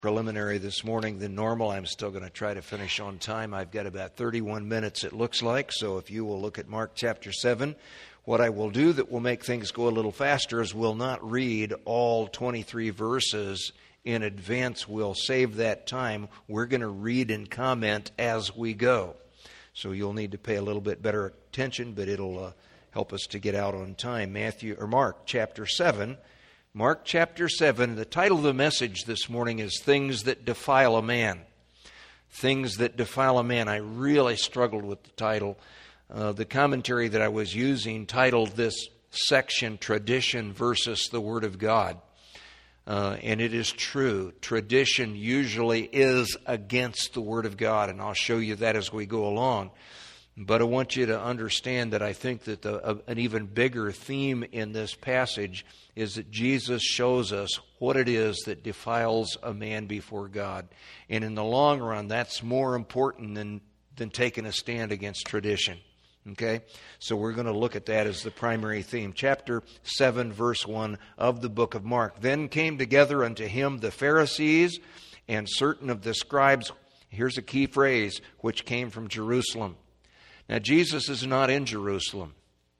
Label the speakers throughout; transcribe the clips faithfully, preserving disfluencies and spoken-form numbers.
Speaker 1: preliminary this morning than normal. I'm still going to try to finish on time. I've got about thirty-one minutes, it looks like. So if you will look at Mark chapter seven, what I will do that will make things go a little faster is we'll not read all twenty-three verses in advance. We'll save that time. We're going to read and comment as we go. So you'll need to pay a little bit better attention, but it'll uh, help us to get out on time. Matthew or Mark chapter seven. Mark chapter seven, the title of the message this morning is Things That Defile a Man. Things That Defile a Man. I really struggled with the title. Uh, the commentary that I was using titled this section, Tradition versus the Word of God. Uh, and it is true. Tradition usually is against the Word of God, and I'll show you that as we go along. But I want you to understand that I think that the, uh, an even bigger theme in this passage is that Jesus shows us what it is that defiles a man before God. And in the long run, that's more important than, than taking a stand against tradition. Okay? So we're going to look at that as the primary theme. Chapter seven, verse one of the book of Mark. Then came together unto him the Pharisees and certain of the scribes. Here's a key phrase, which came from Jerusalem. Now, Jesus is not in Jerusalem.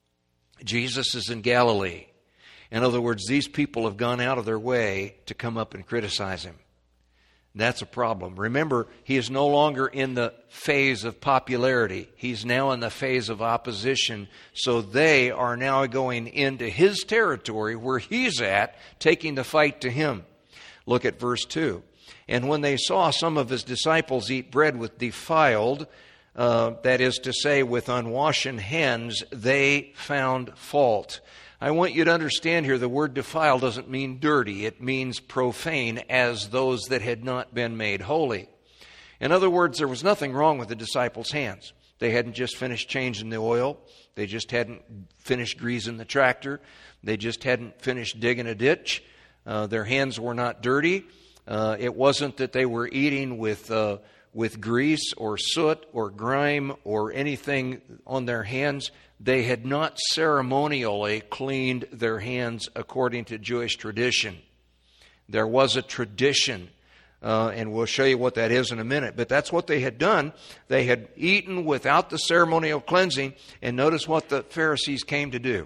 Speaker 1: Jesus is in Galilee. In other words, these people have gone out of their way to come up and criticize him. That's a problem. Remember, he is no longer in the phase of popularity. He's now in the phase of opposition. So they are now going into his territory where he's at, taking the fight to him. Look at verse two. And when they saw some of his disciples eat bread with defiled, Uh, that is to say, with unwashen hands, they found fault. I want you to understand here, the word defile doesn't mean dirty. It means profane, as those that had not been made holy. In other words, there was nothing wrong with the disciples' hands. They hadn't just finished changing the oil. They just hadn't finished greasing the tractor. They just hadn't finished digging a ditch. Uh, their hands were not dirty. Uh, it wasn't that they were eating with Uh, with grease or soot or grime or anything on their hands. They had not ceremonially cleaned their hands according to Jewish tradition. There was a tradition, uh, and we'll show you what that is in a minute. But that's what they had done. They had eaten without the ceremonial cleansing, and notice what the Pharisees came to do.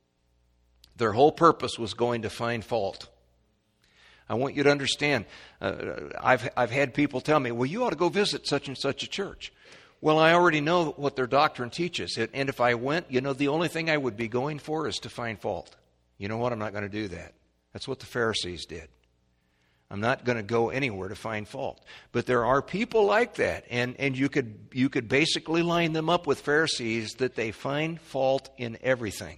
Speaker 1: Their whole purpose was going to find fault. I want you to understand, uh, I've I've had people tell me, well, you ought to go visit such and such a church. Well, I already know what their doctrine teaches. And if I went, you know, the only thing I would be going for is to find fault. You know what? I'm not going to do that. That's what the Pharisees did. I'm not going to go anywhere to find fault. But there are people like that. And, and you could you could basically line them up with Pharisees that they find fault in everything.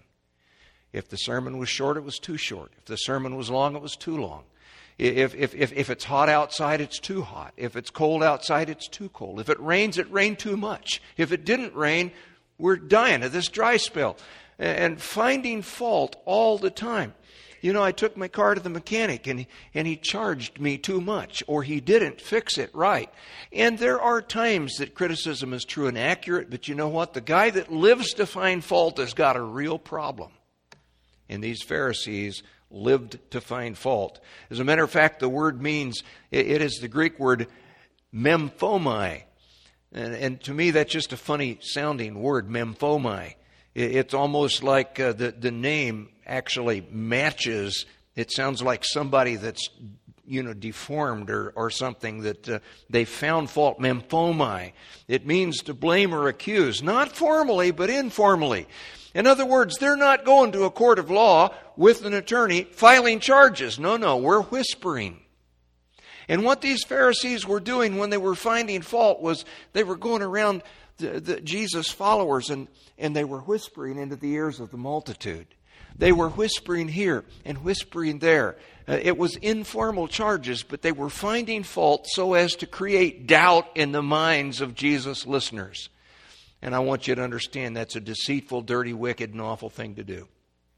Speaker 1: If the sermon was short, it was too short. If the sermon was long, it was too long. If, if if if it's hot outside, it's too hot. If it's cold outside, it's too cold. If it rains, it rained too much. If it didn't rain, we're dying of this dry spell. And finding fault all the time. You know, I took my car to the mechanic and he, and he charged me too much, or he didn't fix it right. And there are times that criticism is true and accurate, but you know what? The guy that lives to find fault has got a real problem. And these Pharisees lived to find fault. As a matter of fact, the word means, it is the Greek word memphomai. And, and to me, that's just a funny sounding word, memphomai. It's almost like uh, the, the name actually matches. It sounds like somebody that's, you know, deformed or, or something, that uh, they found fault. Memphomai. It means to blame or accuse, not formally, but informally. In other words, they're not going to a court of law with an attorney filing charges. No, no, we're whispering. And what these Pharisees were doing when they were finding fault was they were going around the, the Jesus followers and, and they were whispering into the ears of the multitude. They were whispering here and whispering there. Uh, it was informal charges, but they were finding fault so as to create doubt in the minds of Jesus' listeners. And I want you to understand that's a deceitful, dirty, wicked, and awful thing to do.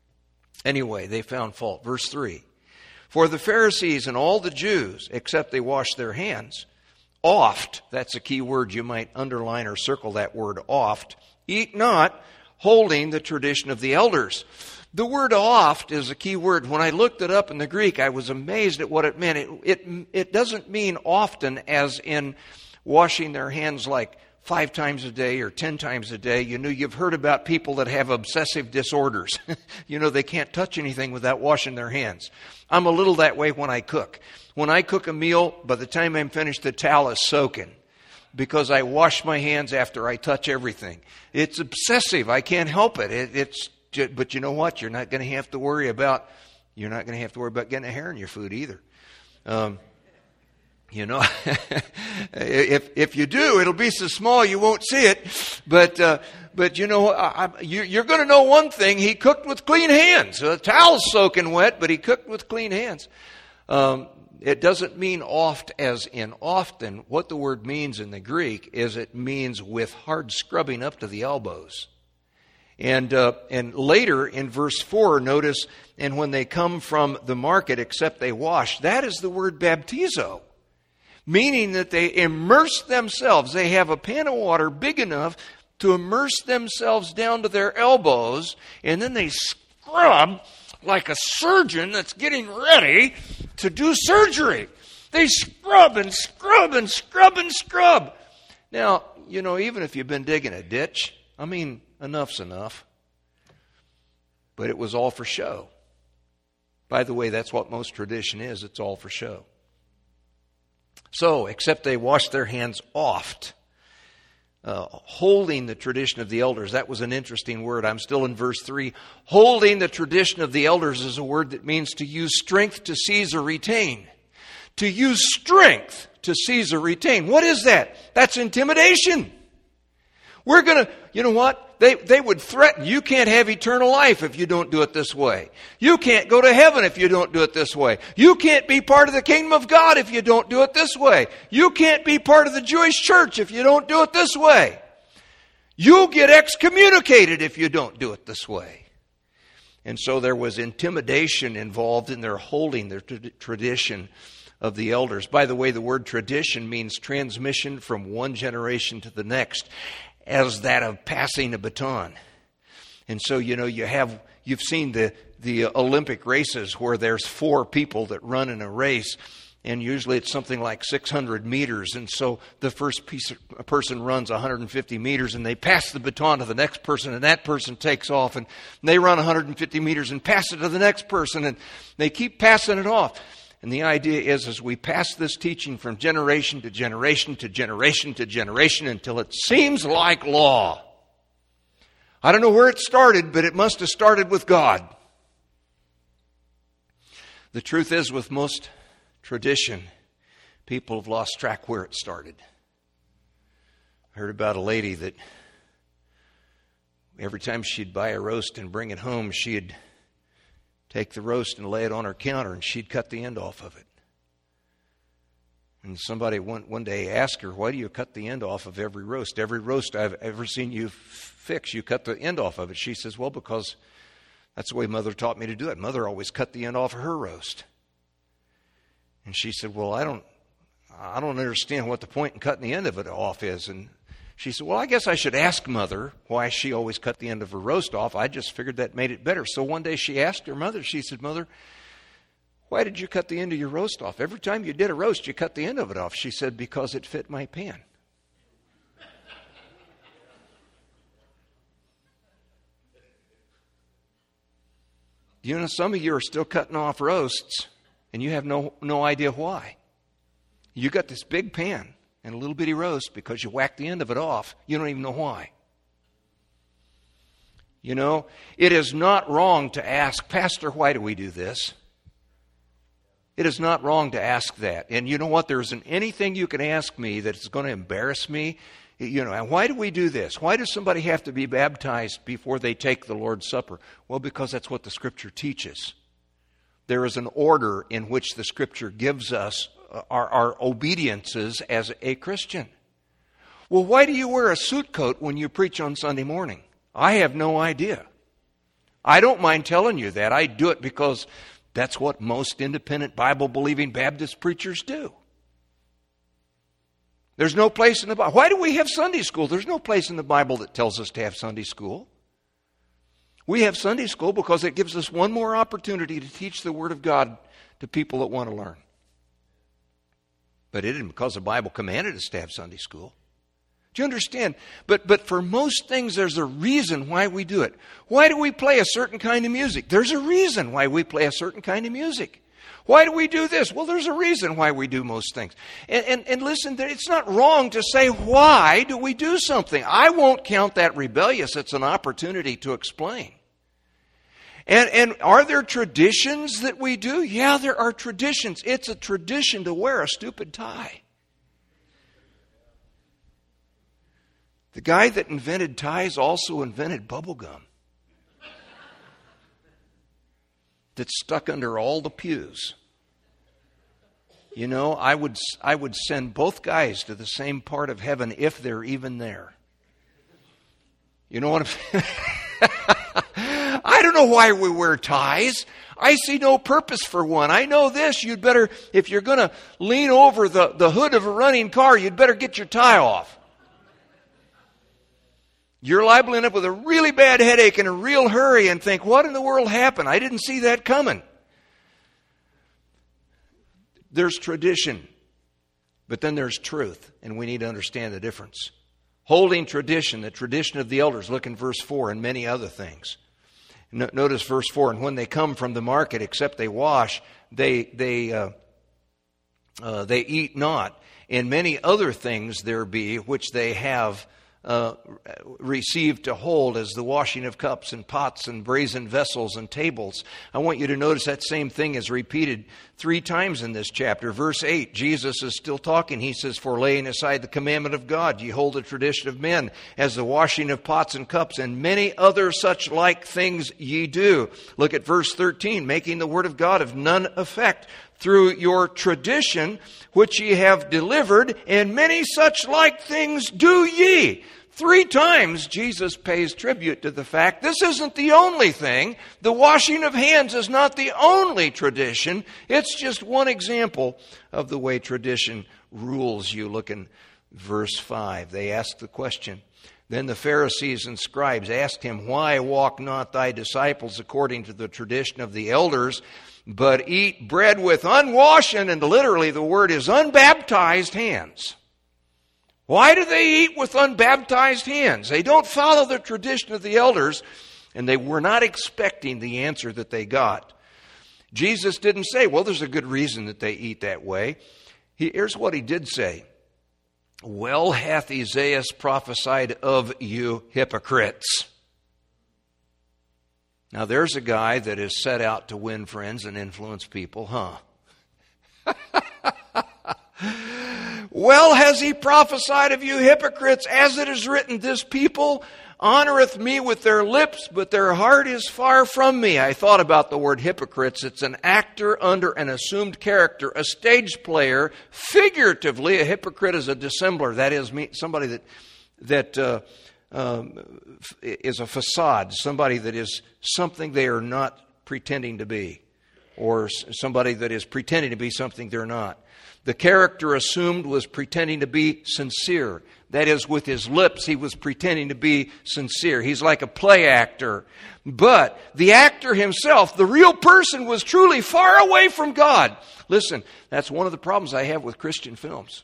Speaker 1: Anyway, they found fault. Verse three. For the Pharisees and all the Jews, except they wash their hands, oft, that's a key word, you might underline or circle that word, oft, eat not, holding the tradition of the elders. The word oft is a key word. When I looked it up in the Greek, I was amazed at what it meant. It, it, it doesn't mean often as in washing their hands like five times a day or ten times a day. You know, you've heard about people that have obsessive disorders. You know, they can't touch anything without washing their hands. I'm a little that way when I cook. When I cook a meal, by the time I'm finished, the towel is soaking because I wash my hands after I touch everything. It's obsessive. I can't help it. it it's But you know what? You're not going to have to worry about, you're not going to have to worry about getting a hair in your food either. Um, you know, if if you do, it'll be so small you won't see it. But uh, but you know, I, I, you, you're going to know one thing: he cooked with clean hands. The towel's soaking wet, but he cooked with clean hands. Um, it doesn't mean oft as in often. What the word means in the Greek is it means with hard scrubbing up to the elbows. And uh, and later in verse four, notice, and when they come from the market, except they wash, that is the word baptizo, meaning that they immerse themselves. They have a pan of water big enough to immerse themselves down to their elbows, and then they scrub like a surgeon that's getting ready to do surgery. They scrub and scrub and scrub and scrub. Now, you know, even if you've been digging a ditch, I mean, enough's enough. But it was all for show. By the way, that's what most tradition is. It's all for show. So, except they washed their hands oft, uh, holding the tradition of the elders. That was an interesting word. I'm still in verse three. Holding the tradition of the elders is a word that means to use strength to seize or retain. To use strength to seize or retain. What is that? That's intimidation. We're going to, you know what? They they would threaten, you can't have eternal life if you don't do it this way. You can't go to heaven if you don't do it this way. You can't be part of the kingdom of God if you don't do it this way. You can't be part of the Jewish church if you don't do it this way. You'll get excommunicated if you don't do it this way. And so there was intimidation involved in their holding their t- tradition of the elders. By the way, the word tradition means transmission from one generation to the next, as that of passing a baton. And so, you know, you have, you've seen the, the Olympic races where there's four people that run in a race, and usually it's something like six hundred meters. And so the first piece of, a person runs one hundred fifty meters, and they pass the baton to the next person, and that person takes off, and they run one hundred fifty meters and pass it to the next person, and they keep passing it off. And the idea is, as we pass this teaching from generation to generation to generation to generation until it seems like law. I don't know where it started, but it must have started with God. The truth is, with most tradition, people have lost track where it started. I heard about a lady that every time she'd buy a roast and bring it home, she'd take the roast and lay it on her counter, and she'd cut the end off of it. And somebody one, one day asked her, why do you cut the end off of every roast? Every roast I've ever seen you fix, you cut the end off of it. She says, well, because that's the way Mother taught me to do it. Mother always cut the end off of her roast. And she said, well, I don't, I don't understand what the point in cutting the end of it off is. And she said, well, I guess I should ask Mother why she always cut the end of her roast off. I just figured that made it better. So one day she asked her mother, she said, Mother, why did you cut the end of your roast off? Every time you did a roast, you cut the end of it off. She said, because it fit my pan. You know, some of you are still cutting off roasts, and you have no, no idea why. You got this big pan and a little bitty roast because you whacked the end of it off. You don't even know why. You know, it is not wrong to ask, Pastor, why do we do this? It is not wrong to ask that. And you know what? There isn't anything you can ask me that is going to embarrass me. You know, and why do we do this? Why does somebody have to be baptized before they take the Lord's Supper? Well, because that's what the Scripture teaches. There is an order in which the Scripture gives us our, our obediences as a Christian. Well, why do you wear a suit coat when you preach on Sunday morning? I have no idea. I don't mind telling you that. I do it because that's what most independent Bible-believing Baptist preachers do. There's no place in the Bible. Why do we have Sunday school? There's no place in the Bible that tells us to have Sunday school. We have Sunday school because it gives us one more opportunity to teach the Word of God to people that want to learn. But it isn't because the Bible commanded us to have Sunday school. Do you understand? But but for most things, there's a reason why we do it. Why do we play a certain kind of music? There's a reason why we play a certain kind of music. Why do we do this? Well, there's a reason why we do most things. And, and, and listen, it's not wrong to say, why do we do something? I won't count that rebellious. It's an opportunity to explain. And, and are there traditions that we do? Yeah, there are traditions. It's a tradition to wear a stupid tie. The guy that invented ties also invented bubble gum that's stuck under all the pews. You know, I would I would send both guys to the same part of heaven if they're even there. You know what I'm saying? I don't know why we wear ties. I see no purpose for one. I know this. You'd better, if you're going to lean over the, the hood of a running car, you'd better get your tie off. You're liable to end up with a really bad headache in a real hurry and think, what in the world happened? I didn't see that coming. There's tradition, but then there's truth, and we need to understand the difference. Holding tradition, the tradition of the elders, look in verse four, and many other things. Notice verse four, and when they come from the market, except they wash, they they uh, uh, they eat not. And many other things there be which they have uh, received to hold, as the washing of cups and pots and brazen vessels and tables. I want you to notice that same thing is repeated three times in this chapter. Verse eight, Jesus is still talking. He says, for laying aside the commandment of God, ye hold the tradition of men, as the washing of pots and cups, and many other such like things ye do. Look at verse thirteen, making the word of God of none effect, through your tradition which ye have delivered, and many such like things do ye. Three times Jesus pays tribute to the fact this isn't the only thing. The washing of hands is not the only tradition. It's just one example of the way tradition rules you. Look in verse five. They ask the question. Then the Pharisees and scribes asked him, why walk not thy disciples according to the tradition of the elders, but eat bread with unwashed, and literally the word is unbaptized hands? Why do they eat with unbaptized hands? They don't follow the tradition of the elders, and they were not expecting the answer that they got. Jesus didn't say, well, there's a good reason that they eat that way. He, here's what he did say. Well hath Isaiah prophesied of you hypocrites. Now there's a guy that is set out to win friends and influence people, huh? Well has he prophesied of you hypocrites, as it is written, this people honoreth me with their lips, but their heart is far from me. I thought about the word hypocrites. It's an actor under an assumed character, a stage player. Figuratively, a hypocrite is a dissembler. That is somebody that that uh, um, is a facade, somebody that is something they are not pretending to be, or somebody that is pretending to be something they're not. The character assumed was pretending to be sincere. That is, with his lips, he was pretending to be sincere. He's like a play actor. But the actor himself, the real person, was truly far away from God. Listen, that's one of the problems I have with Christian films.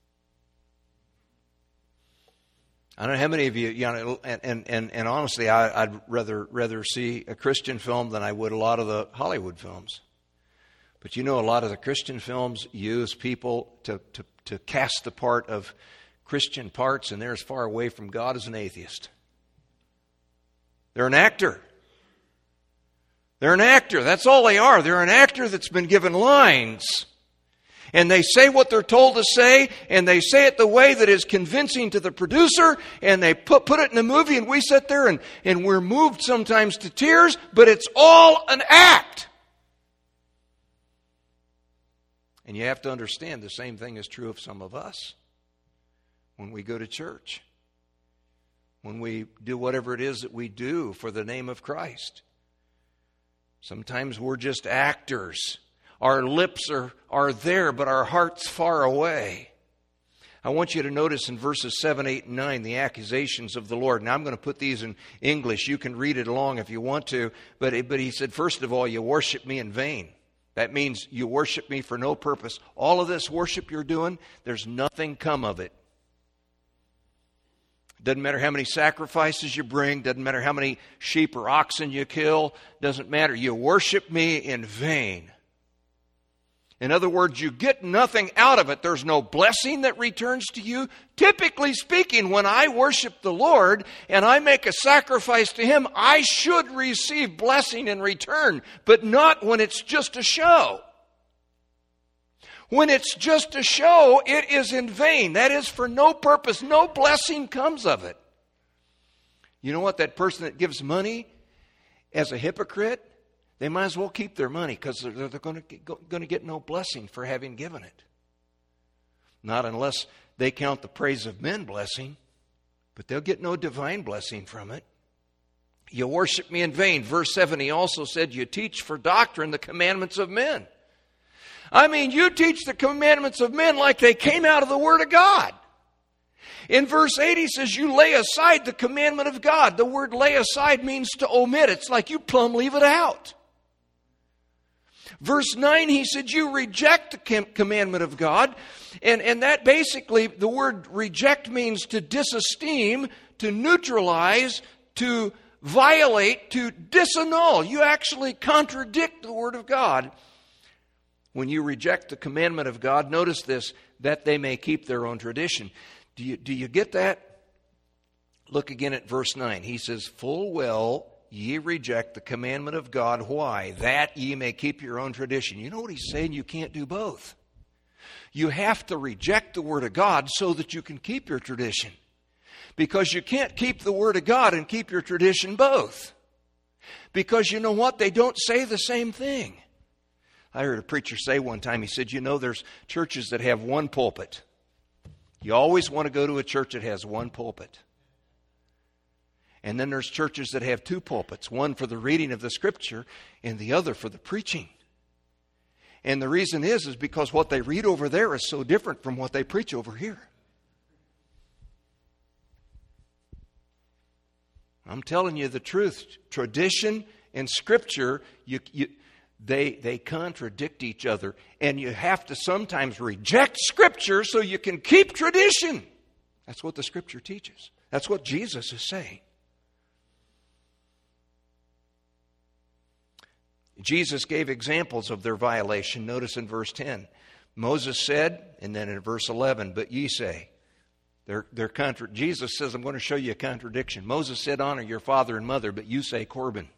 Speaker 1: I don't know how many of you, you know, and, and, and, and honestly, I, I'd rather rather see a Christian film than I would a lot of the Hollywood films. But you know, a lot of the Christian films use people to, to, to cast the part of Christian parts, and they're as far away from God as an atheist. They're an actor. They're an actor. That's all they are. They're an actor that's been given lines. And they say what they're told to say, and they say it the way that is convincing to the producer, and they put, put it in the movie, and we sit there and, and we're moved sometimes to tears, but it's all an act. And you have to understand the same thing is true of some of us. When we go to church, when we do whatever it is that we do for the name of Christ, sometimes we're just actors. Our lips are, are there, but our heart's far away. I want you to notice in verses seven, eight, and nine the accusations of the Lord. Now I'm going to put these in English. You can read it along if you want to. But, but he said, first of all, you worship me in vain. That means you worship me for no purpose. All of this worship you're doing, there's nothing come of it. Doesn't matter how many sacrifices you bring. Doesn't matter how many sheep or oxen you kill. Doesn't matter. You worship me in vain. In other words, you get nothing out of it. There's no blessing that returns to you. Typically speaking, when I worship the Lord and I make a sacrifice to Him, I should receive blessing in return, but not when it's just a show. When it's just a show, it is in vain. That is for no purpose. No blessing comes of it. You know what? That person that gives money as a hypocrite, they might as well keep their money because they're, they're going, to, going to get no blessing for having given it. Not unless they count the praise of men blessing, but they'll get no divine blessing from it. You worship me in vain. Verse seven, he also said, you teach for doctrine the commandments of men. I mean, you teach the commandments of men like they came out of the Word of God. In verse eight, he says, you lay aside the commandment of God. The word lay aside means to omit. It's like you plumb leave it out. Verse nine, he said, you reject the commandment of God. And, and that basically, the word reject means to disesteem, to neutralize, to violate, to disannul. You actually contradict the Word of God when you reject the commandment of God. Notice this, that they may keep their own tradition. Do you, do you get that? Look again at verse nine. He says, full well ye reject the commandment of God. Why? That ye may keep your own tradition. You know what he's saying? You can't do both. You have to reject the Word of God so that you can keep your tradition. Because you can't keep the Word of God and keep your tradition both. Because you know what? They don't say the same thing. I heard a preacher say one time, he said, you know, there's churches that have one pulpit. You always want to go to a church that has one pulpit. And then there's churches that have two pulpits, one for the reading of the Scripture and the other for the preaching. And the reason is, is because what they read over there is so different from what they preach over here. I'm telling you the truth. Tradition and Scripture, you, you, they, they contradict each other. And you have to sometimes reject Scripture so you can keep tradition. That's what the Scripture teaches. That's what Jesus is saying. Jesus gave examples of their violation. Notice in verse ten. Moses said, and then in verse eleven, but ye say. They're, they're contra- Jesus says, I'm going to show you a contradiction. Moses said, honor your father and mother, but you say Corban.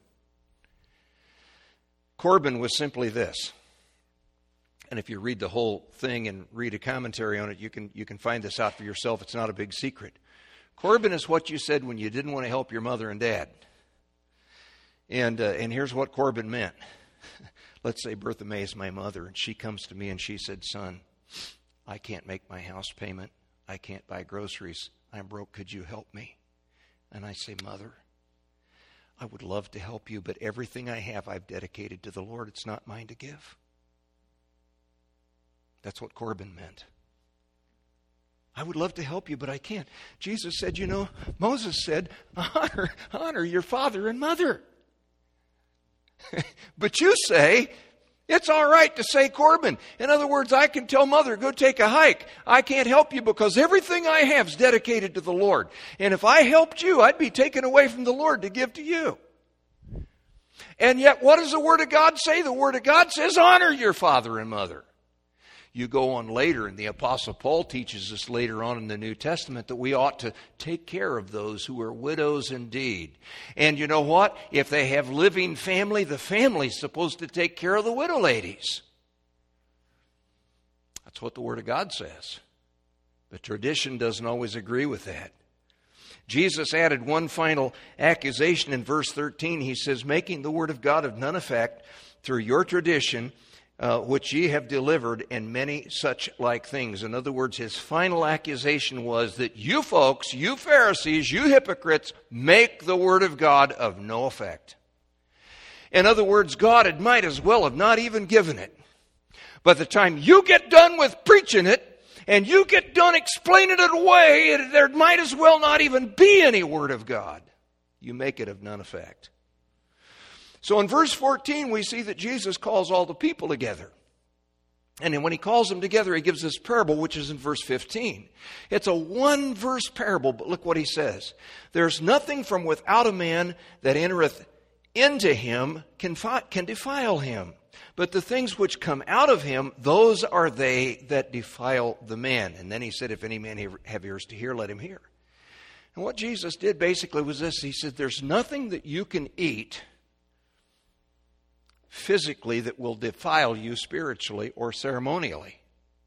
Speaker 1: Corban was simply this. And if you read the whole thing and read a commentary on it, you can, you can find this out for yourself. It's not a big secret. Corban is what you said when you didn't want to help your mother and dad. And uh, and here's what Corban meant. Let's say Bertha May is my mother, and she comes to me and she said, son, I can't make my house payment. I can't buy groceries. I'm broke. Could you help me? And I say, mother, I would love to help you, but everything I have I've dedicated to the Lord. It's not mine to give. That's what Corban meant. I would love to help you, but I can't. Jesus said, you know, Moses said, honor, honor your father and mother. But you say, it's all right to say Corban. In other words, I can tell mother, go take a hike. I can't help you because everything I have is dedicated to the Lord. And if I helped you, I'd be taken away from the Lord to give to you. And yet, what does the Word of God say? The Word of God says, honor your father and mother. You go on later, and the Apostle Paul teaches us later on in the New Testament that we ought to take care of those who are widows indeed. And you know what? If they have living family, the family's supposed to take care of the widow ladies. That's what the Word of God says. But tradition doesn't always agree with that. Jesus added one final accusation in verse thirteen. He says, making the Word of God of none effect through your tradition, Uh, which ye have delivered, and many such like things. In other words, his final accusation was that you folks, you Pharisees, you hypocrites, make the Word of God of no effect. In other words, God had might as well have not even given it. By the time you get done with preaching it, and you get done explaining it away, and there might as well not even be any Word of God. You make it of none effect. So in verse fourteen, we see that Jesus calls all the people together. And then when he calls them together, he gives this parable, which is in verse fifteen. It's a one-verse parable, but look what he says. There's nothing from without a man that entereth into him can, fi- can defile him. But the things which come out of him, those are they that defile the man. And then he said, if any man have ears to hear, let him hear. And what Jesus did basically was this. He said, there's nothing that you can eat physically that will defile you spiritually or ceremonially.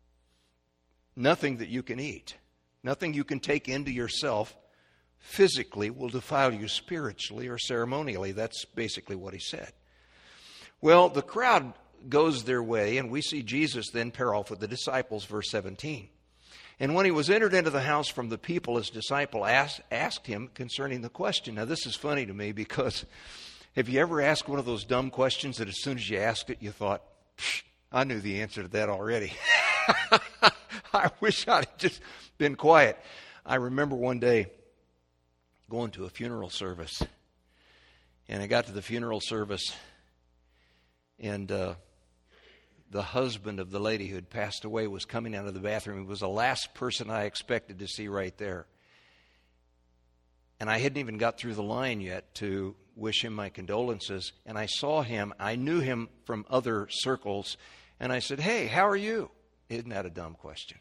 Speaker 1: Nothing that you can eat. Nothing you can take into yourself physically will defile you spiritually or ceremonially. That's basically what he said. Well, the crowd goes their way, and we see Jesus then pair off with the disciples, verse seventeen. And when he was entered into the house from the people, his disciple asked, asked him concerning the question. Now, this is funny to me because have you ever asked one of those dumb questions that as soon as you asked it, you thought, I knew the answer to that already. I wish I'd just been quiet. I remember one day going to a funeral service, and I got to the funeral service, and uh, the husband of the lady who had passed away was coming out of the bathroom. He was the last person I expected to see right there. And I hadn't even got through the line yet to wish him my condolences. And I saw him. I knew him from other circles. And I said, hey, how are you? Isn't that a dumb question?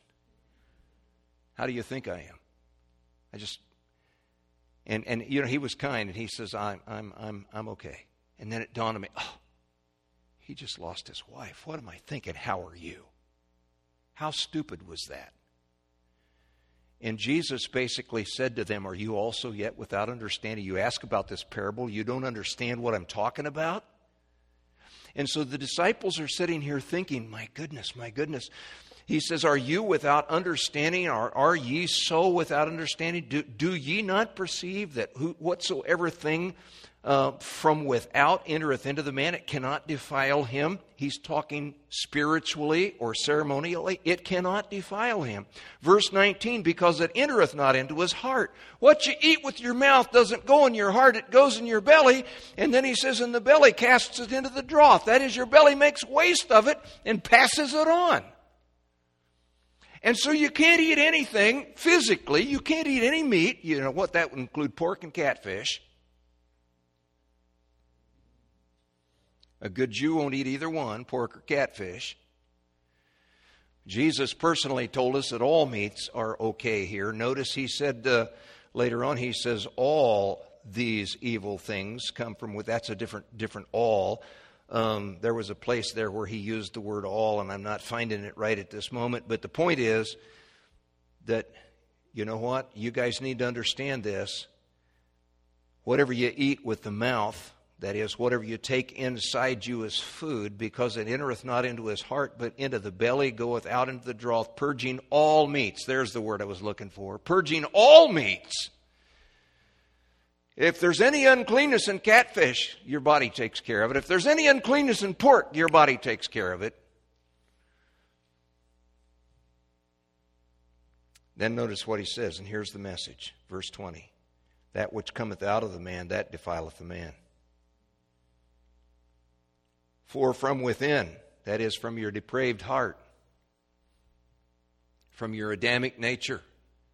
Speaker 1: How do you think I am? I just, and, and you know, he was kind. And he says, I'm, I'm, I'm, I'm okay. And then it dawned on me, oh, he just lost his wife. What am I thinking? How are you? How stupid was that? And Jesus basically said to them, are you also yet without understanding? You ask about this parable, you don't understand what I'm talking about? And so the disciples are sitting here thinking, my goodness, my goodness. He says, are you without understanding? Are, are ye so without understanding? Do, do ye not perceive that who, whatsoever thing uh, from without entereth into the man, it cannot defile him? He's talking spiritually or ceremonially. It cannot defile him. Verse nineteen, because it entereth not into his heart. What you eat with your mouth doesn't go in your heart, it goes in your belly. And then he says, and the belly casts it into the draught. That is, your belly makes waste of it and passes it on. And so you can't eat anything physically. You can't eat any meat. You know what? That would include pork and catfish. A good Jew won't eat either one, pork or catfish. Jesus personally told us that all meats are okay here. Notice he said uh, later on, he says, all these evil things come from, with that's a different, different all. Um, there was a place there where he used the word all, and I'm not finding it right at this moment. But the point is that, you know what? You guys need to understand this. Whatever you eat with the mouth, that is, whatever you take inside you as food, because it entereth not into his heart, but into the belly, goeth out into the draught, purging all meats. There's the word I was looking for. Purging all meats. If there's any uncleanness in catfish, your body takes care of it. If there's any uncleanness in pork, your body takes care of it. Then notice what he says, and here's the message. Verse twenty. That which cometh out of the man, that defileth the man. For from within, that is, from your depraved heart, from your Adamic nature,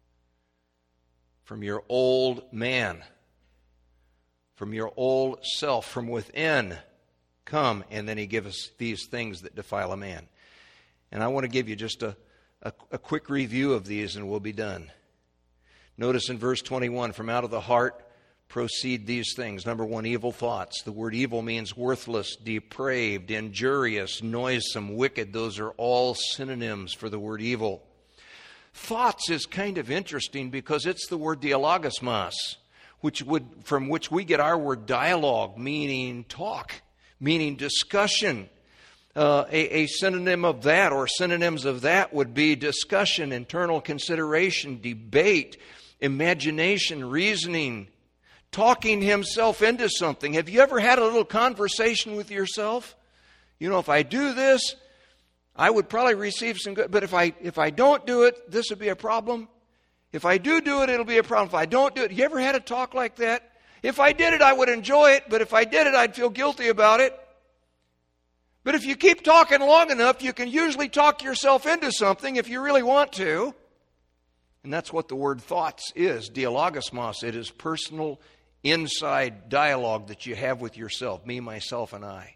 Speaker 1: from your old man, from your old self, from within, come. And then he gives us these things that defile a man. And I want to give you just a, a, a quick review of these and we'll be done. Notice in verse twenty-one, from out of the heart proceed these things. Number one, evil thoughts. The word evil means worthless, depraved, injurious, noisome, wicked. Those are all synonyms for the word evil. Thoughts is kind of interesting because it's the word dialogismos, which would, from which we get our word dialogue, meaning talk, meaning discussion. Uh, a, a synonym of that or synonyms of that would be discussion, internal consideration, debate, imagination, reasoning, talking himself into something. Have you ever had a little conversation with yourself? You know, if I do this, I would probably receive some good, but if I if I don't do it, this would be a problem. If I do do it, it'll be a problem. If I don't do it, you ever had a talk like that? If I did it, I would enjoy it, but if I did it, I'd feel guilty about it. But if you keep talking long enough, you can usually talk yourself into something if you really want to. And that's what the word thoughts is, dialogismos. It is personal, inside dialogue that you have with yourself, me, myself, and I.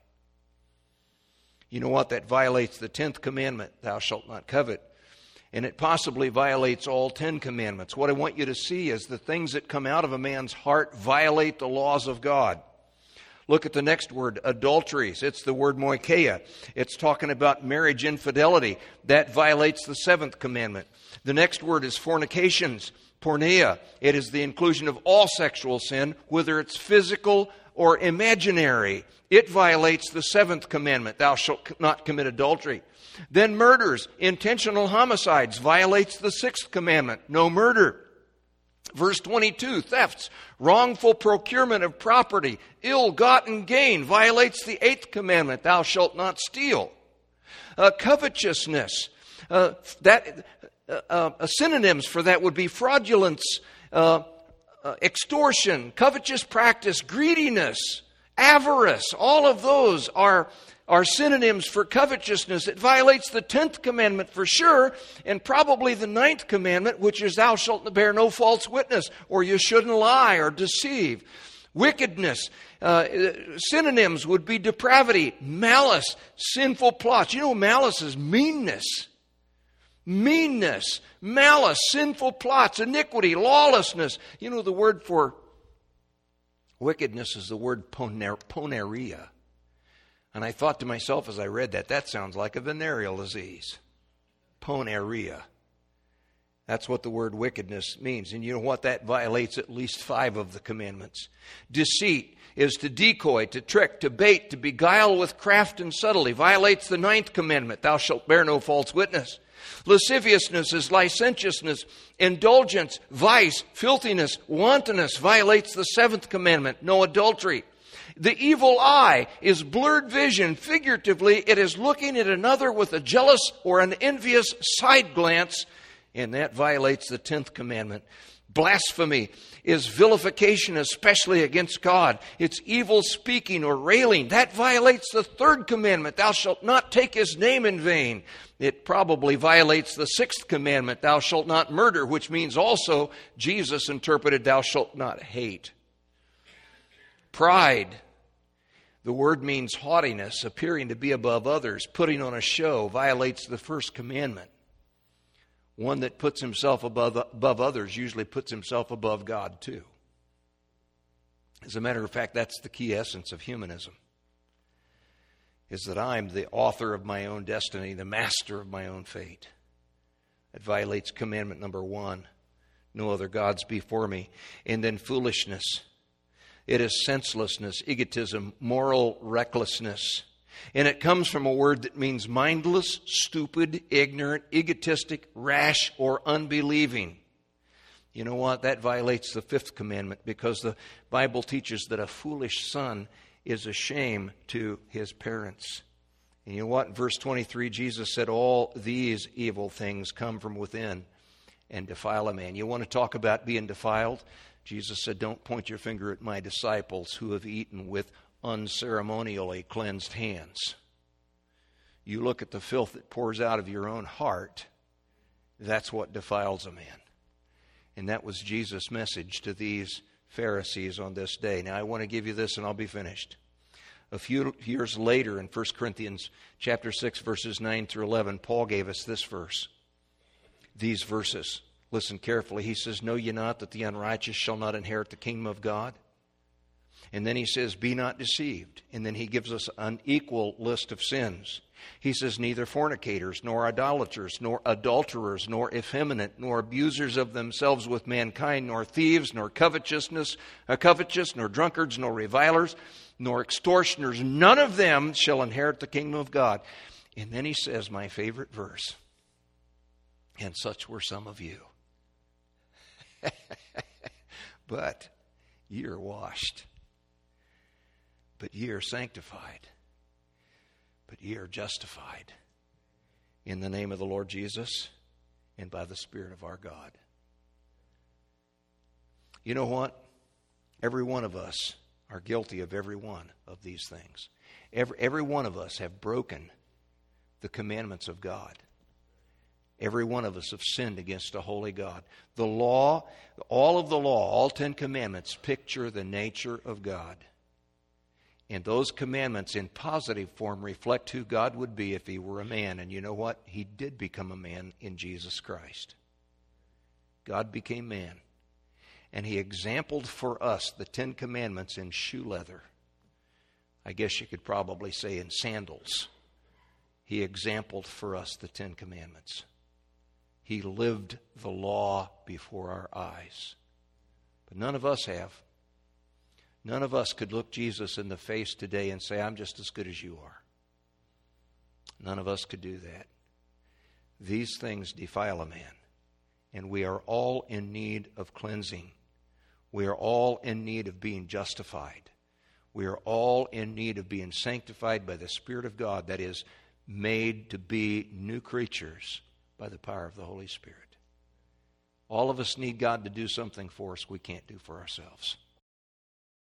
Speaker 1: You know what? That violates the tenth commandment, thou shalt not covet. And it possibly violates all ten commandments. What I want you to see is the things that come out of a man's heart violate the laws of God. Look at the next word, adulteries. It's the word moikeia. It's talking about marriage infidelity. That violates the seventh commandment. The next word is fornications, porneia. It is the inclusion of all sexual sin, whether it's physical or imaginary. It violates the seventh commandment, thou shalt not commit adultery. Then murders, intentional homicides, violates the sixth commandment, no murder. Verse twenty-two, thefts, wrongful procurement of property, ill-gotten gain, violates the eighth commandment, thou shalt not steal. Uh, covetousness, uh, that uh, uh, synonyms for that would be fraudulence, uh, uh, extortion, covetous practice, greediness, avarice. All of those are are synonyms for covetousness. It violates the tenth commandment for sure, and probably the ninth commandment, which is thou shalt bear no false witness, or you shouldn't lie or deceive. Wickedness, uh, synonyms would be depravity, malice, sinful plots. You know, malice is meanness. Meanness, malice, sinful plots, iniquity, lawlessness. You know, the word for wickedness is the word poner- poneria. And I thought to myself as I read that, that sounds like a venereal disease. Poneria. That's what the word wickedness means. And you know what? That violates at least five of the commandments. Deceit is to decoy, to trick, to bait, to beguile with craft and subtlety. Violates the ninth commandment. Thou shalt bear no false witness. Lasciviousness is licentiousness, indulgence, vice, filthiness, wantonness. Violates the seventh commandment. No adultery. The evil eye is blurred vision. Figuratively, it is looking at another with a jealous or an envious side glance, and that violates the tenth commandment. Blasphemy is vilification, especially against God. It's evil speaking or railing. That violates the third commandment. Thou shalt not take his name in vain. It probably violates the sixth commandment. Thou shalt not murder, which means also Jesus interpreted thou shalt not hate. Pride. The word means haughtiness, appearing to be above others, putting on a show, violates the first commandment. One that puts himself above, above others usually puts himself above God too. As a matter of fact, that's the key essence of humanism, is that I'm the author of my own destiny, the master of my own fate. It violates commandment number one, no other gods before me. And then foolishness. It is senselessness, egotism, moral recklessness. And it comes from a word that means mindless, stupid, ignorant, egotistic, rash, or unbelieving. You know what? That violates the fifth commandment, because the Bible teaches that a foolish son is a shame to his parents. And you know what? In verse twenty-three, Jesus said, all these evil things come from within and defile a man. You want to talk about being defiled? Jesus said, don't point your finger at my disciples who have eaten with unceremonially cleansed hands. You look at the filth that pours out of your own heart. That's what defiles a man. And that was Jesus' message to these Pharisees on this day. Now I want to give you this and I'll be finished. A few years later in First Corinthians chapter six, verses nine through eleven, Paul gave us this verse. These verses. Listen carefully. He says, know ye not that the unrighteous shall not inherit the kingdom of God? And then he says, be not deceived. And then he gives us an equal list of sins. He says, neither fornicators, nor idolaters, nor adulterers, nor effeminate, nor abusers of themselves with mankind, nor thieves, nor covetousness, uh, covetous, nor drunkards, nor revilers, nor extortioners. None of them shall inherit the kingdom of God. And then he says, my favorite verse, and such were some of you. But ye are washed, but ye are sanctified, but ye are justified in the name of the Lord Jesus and by the Spirit of our God. You know what? Every one of us are guilty of every one of these things. Every, every one of us have broken the commandments of God. Every one of us have sinned against a holy God. The law, all of the law, all Ten Commandments picture the nature of God. And those commandments in positive form reflect who God would be if He were a man. And you know what? He did become a man in Jesus Christ. God became man. And He exampled for us the Ten Commandments in shoe leather. I guess you could probably say in sandals. He exampled for us the Ten Commandments. He lived the law before our eyes. But none of us have. None of us could look Jesus in the face today and say, I'm just as good as you are. None of us could do that. These things defile a man, and we are all in need of cleansing. We are all in need of being justified. We are all in need of being sanctified by the Spirit of God, that is, made to be new creatures by the power of the Holy Spirit. All of us need God to do something for us we can't do for ourselves.